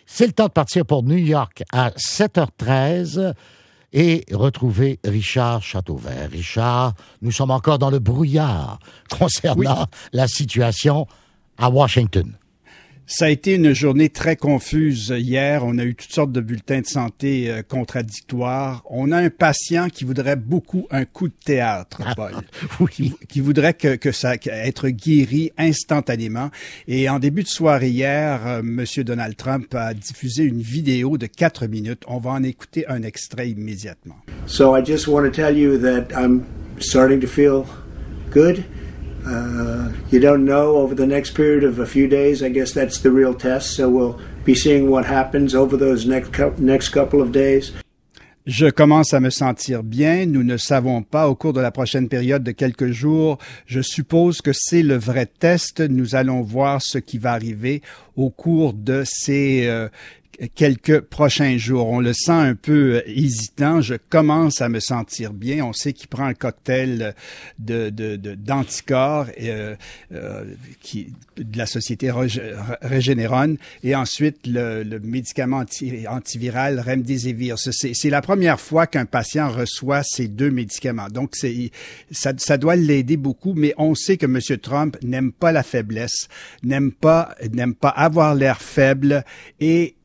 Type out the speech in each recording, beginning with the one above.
C'est le temps de partir pour New York à 7h13 et retrouver Richard Châteauvert. Richard, nous sommes encore dans le brouillard concernant la situation à Washington. Ça a été une journée très confuse hier. On a eu toutes sortes de bulletins de santé contradictoires. On a un patient qui voudrait beaucoup un coup de théâtre, Paul. Oui. Qui voudrait être guéri instantanément. Et en début de soirée hier, Monsieur Donald Trump a diffusé une vidéo de 4 minutes. On va en écouter un extrait immédiatement. So I just want to tell you that I'm starting to feel good. You don't know over the next period of a few days. I guess that's the real test. So we'll be seeing what happens over those next couple of days. Je commence à me sentir bien. Nous ne savons pas au cours de la prochaine période de quelques jours. Je suppose que c'est le vrai test. Nous allons voir ce qui va arriver au cours de ces quelques prochains jours. On le sent un peu hésitant. Je commence à me sentir bien. On sait qu'il prend un cocktail d'anticorps de la société Regeneron et ensuite le médicament antiviral Remdesivir. C'est la première fois qu'un patient reçoit ces deux médicaments. Donc, ça doit l'aider beaucoup, mais on sait que M. Trump n'aime pas la faiblesse, n'aime pas avoir l'air faible et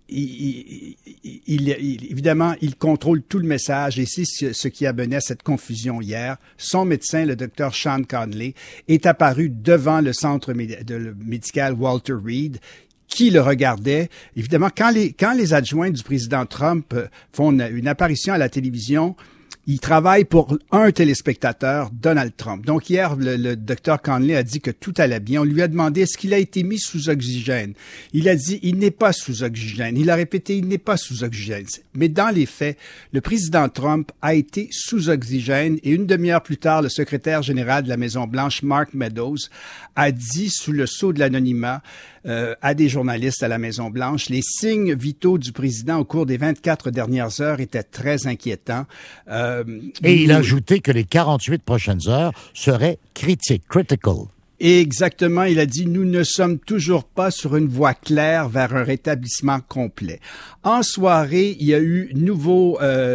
évidemment, il contrôle tout le message et c'est ce qui a mené à cette confusion hier. Son médecin, le Dr. Sean Conley, est apparu devant le centre médical Walter Reed qui le regardait. Évidemment, quand les adjoints du président Trump font une apparition à la télévision, il travaille pour un téléspectateur, Donald Trump. Donc hier, le Dr. Conley a dit que tout allait bien. On lui a demandé est-ce qu'il a été mis sous oxygène. Il a dit il n'est pas sous oxygène. Il a répété il n'est pas sous oxygène. Mais dans les faits, le président Trump a été sous oxygène et une demi-heure plus tard, le secrétaire général de la Maison-Blanche, Mark Meadows, a dit sous le sceau de l'anonymat à des journalistes à la Maison-Blanche, les signes vitaux du président au cours des 24 dernières heures étaient très inquiétants. Et il a ajouté que les 48 prochaines heures seraient critical. Exactement, il a dit, nous ne sommes toujours pas sur une voie claire vers un rétablissement complet. En soirée, il y a eu nouveau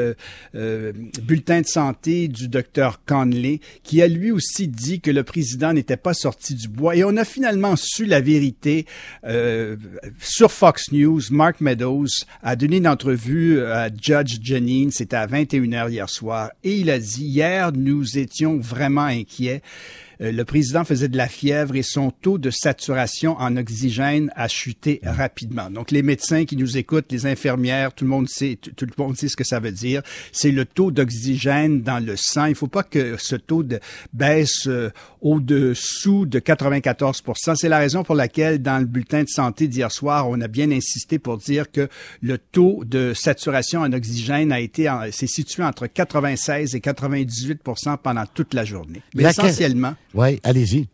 bulletin de santé du Dr. Conley qui a lui aussi dit que le président n'était pas sorti du bois. Et on a finalement su la vérité sur Fox News. Mark Meadows a donné une entrevue à Judge Jeanine, c'était à 21h hier soir, et il a dit, hier, nous étions vraiment inquiets. Le président faisait de la fièvre et son taux de saturation en oxygène a chuté rapidement. Donc, les médecins qui nous écoutent, les infirmières, tout le monde sait ce que ça veut dire. C'est le taux d'oxygène dans le sang. Il ne faut pas que ce taux baisse au-dessous de 94%. C'est la raison pour laquelle, dans le bulletin de santé d'hier soir, on a bien insisté pour dire que le taux de saturation en oxygène s'est situé entre 96 et 98% pendant toute la journée. Mais essentiellement... Oui, allez-y.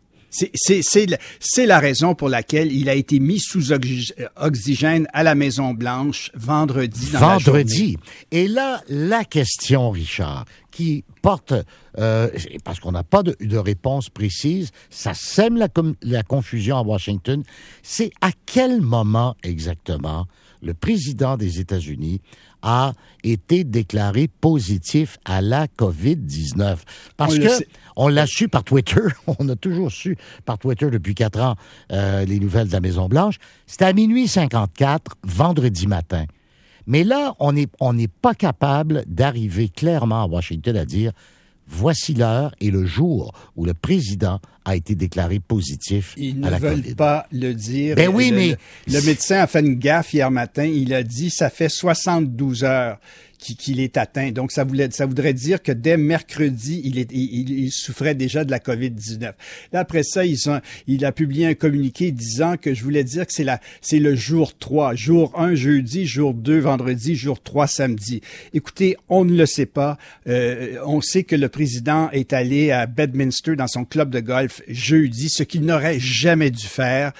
C'est la raison pour laquelle il a été mis sous oxygène à la Maison-Blanche vendredi dans la journée. Et là, la question, Richard, qui porte, parce qu'on n'a pas de réponse précise, ça sème la confusion à Washington, c'est à quel moment exactement le président des États-Unis a été déclaré positif à la COVID-19. Parce on l'a su par Twitter, on a toujours su par Twitter depuis 4 ans les nouvelles de la Maison-Blanche. C'était à 12h54, vendredi matin. Mais là, on n'est pas capable d'arriver clairement à Washington à dire voici l'heure et le jour où le président a été déclaré positif à la COVID. Ils ne veulent pas le dire. Ben oui, mais... Le médecin a fait une gaffe hier matin. Il a dit ça fait 72 heures qu'il est atteint. Donc, ça voudrait dire que dès mercredi, il souffrait déjà de la COVID-19. Là, après ça, il a publié un communiqué disant que je voulais dire que c'est le jour 3. Jour 1, jeudi, jour 2, vendredi, jour 3, samedi. Écoutez, on ne le sait pas. On sait que le président est allé à Bedminster dans son club de golf jeudi, ce qu'il n'aurait jamais dû faire.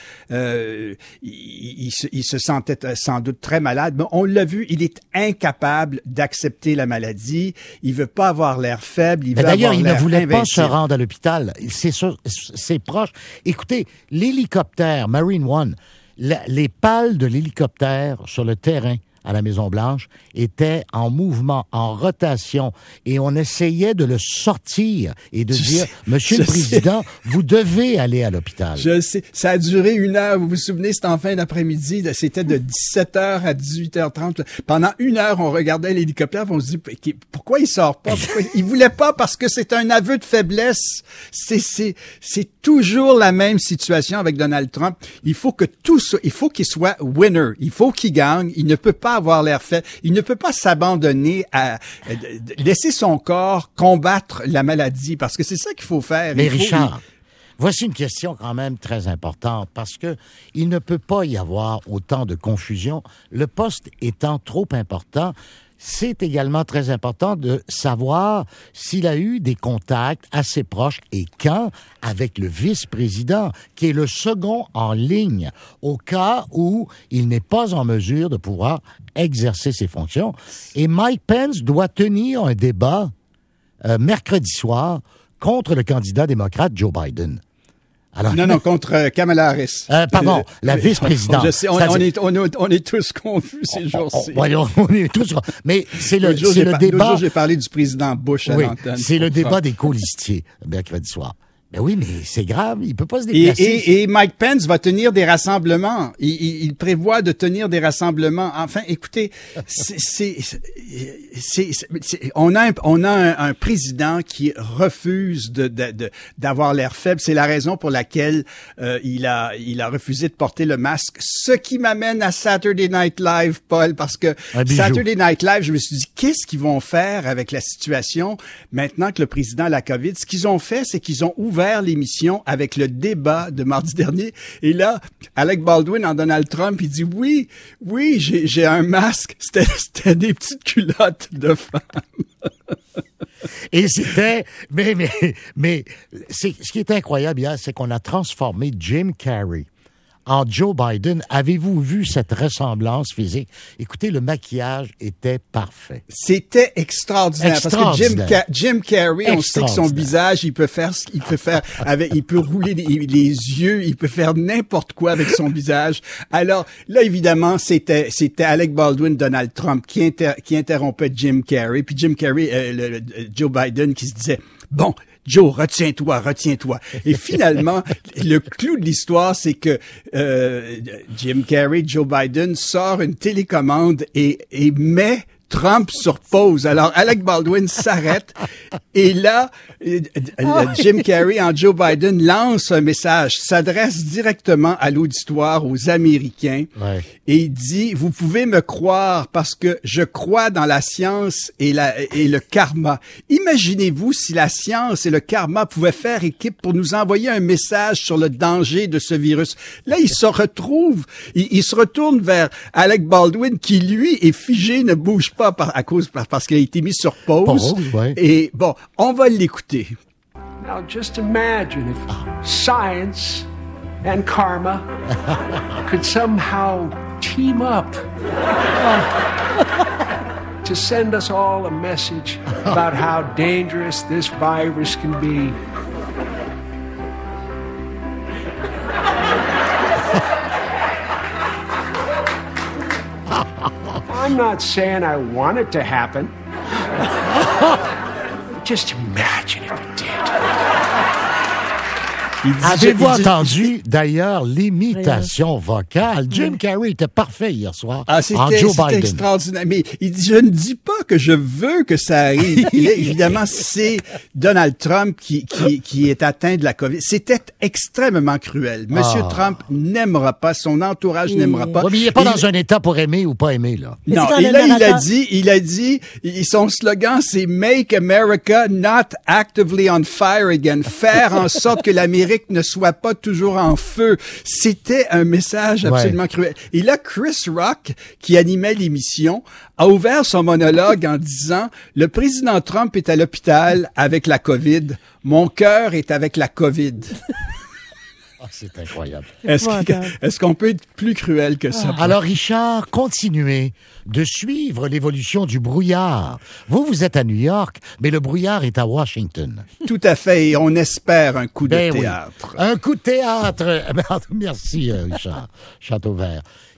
Il se sentait sans doute très malade, mais on l'a vu, il est incapable d'accepter la maladie. Il veut pas avoir l'air faible. D'ailleurs, il ne voulait pas se rendre à l'hôpital. C'est proche. Écoutez, l'hélicoptère Marine One, les pales de l'hélicoptère sur le terrain à la Maison-Blanche étaient en mouvement, en rotation, et on essayait de le sortir et de dire, Monsieur le Président, vous devez aller à l'hôpital. Je sais. Ça a duré 1 heure. Vous vous souvenez, c'était en fin d'après-midi. C'était de 17h à 18h30. Pendant 1 heure, on regardait l'hélicoptère et on se dit, pourquoi il sort pas? Il voulait pas parce que c'est un aveu de faiblesse. C'est toujours la même situation avec Donald Trump. Il faut qu'il soit winner. Il faut qu'il gagne. Il ne peut pas avoir l'air fait. Il ne peut pas s'abandonner à laisser son corps combattre la maladie parce que c'est ça qu'il faut faire. Mais Richard, voici une question quand même très importante parce que il ne peut pas y avoir autant de confusion. Le poste étant trop important, c'est également très important de savoir s'il a eu des contacts assez proches et quand avec le vice-président, qui est le second en ligne, au cas où il n'est pas en mesure de pouvoir exercer ses fonctions. Et Mike Pence doit tenir un débat mercredi soir contre le candidat démocrate Joe Biden. Alors, non, contre Kamala Harris. Pardon, la vice-présidente. Je sais, on est tous confus ces jours-ci. On est tous. Mais c'est le débat. L'autre jour, j'ai parlé du président Bush à l'antenne. C'est le débat des colistiers, mercredi soir. Ben oui, mais c'est grave, il peut pas se déplacer. Et Mike Pence va tenir des rassemblements. Il prévoit de tenir des rassemblements. Enfin, écoutez, on a un président qui refuse d'avoir l'air faible. C'est la raison pour laquelle il a refusé de porter le masque. Ce qui m'amène à Saturday Night Live, Paul, parce que Saturday Night Live, je me suis dit, qu'est-ce qu'ils vont faire avec la situation maintenant que le président a la COVID? Ce qu'ils ont fait, c'est qu'ils ont ouvert l'émission avec le débat de mardi dernier. Et là, Alec Baldwin en Donald Trump, il dit oui, j'ai un masque. C'était des petites culottes de femmes. Et c'était, mais ce qui est incroyable hier, c'est qu'on a transformé Jim Carrey en Joe Biden. Avez-vous vu cette ressemblance physique? Écoutez, le maquillage était parfait. C'était extraordinaire. Parce que Jim Carrey, on sait que son visage, il peut faire ce qu'il peut faire avec, il peut rouler les yeux, il peut faire n'importe quoi avec son visage. Alors, là, évidemment, c'était Alec Baldwin, Donald Trump, qui interrompait Jim Carrey. Puis Jim Carrey, Joe Biden, qui se disait, bon, Joe, retiens-toi. Et finalement, le clou de l'histoire, c'est que Jim Carrey, Joe Biden, sort une télécommande et met Trump sur pause. Alors, Alec Baldwin s'arrête et là, Jim Carrey en Joe Biden lance un message, s'adresse directement à l'auditoire, aux Américains, et il dit, vous pouvez me croire parce que je crois dans la science et le karma. Imaginez-vous si la science et le karma pouvaient faire équipe pour nous envoyer un message sur le danger de ce virus. Là, il se retrouve, il se retourne vers Alec Baldwin qui, lui, est figé, ne bouge pas parce qu'il a été mis sur pause. Et bon, on va l'écouter. Now just imagine if science and karma could somehow team up to send us all a message about how dangerous this virus can be. I'm not saying I want it to happen. Just imagine if it did. Avez-vous entendu, d'ailleurs, l'imitation vocale? Jim Carrey était parfait hier soir en Joe Biden. C'était extraordinaire. Mais il dit, je ne dis pas que je veux que ça arrive. Et là, évidemment, c'est Donald Trump qui est atteint de la COVID. C'était extrêmement cruel. Monsieur Trump n'aimera pas, son entourage n'aimera pas. Oui, mais il n'est pas dans un état pour aimer ou pas aimer, là. Non, et là, il a dit, son slogan, c'est « Make America not actively on fire again ». Faire en sorte que l'Amérique ne soit pas toujours en feu. C'était un message absolument cruel. Et là, Chris Rock, qui animait l'émission, a ouvert son monologue en disant « Le président Trump est à l'hôpital avec la COVID. Mon cœur est avec la COVID. » C'est incroyable. Est-ce qu'on peut être plus cruel que ça? Alors, Richard, continuez de suivre l'évolution du brouillard. Vous êtes à New York, mais le brouillard est à Washington. Tout à fait, et on espère un coup de Ben oui. théâtre. Un coup de théâtre. Merci, Richard Châteauvert.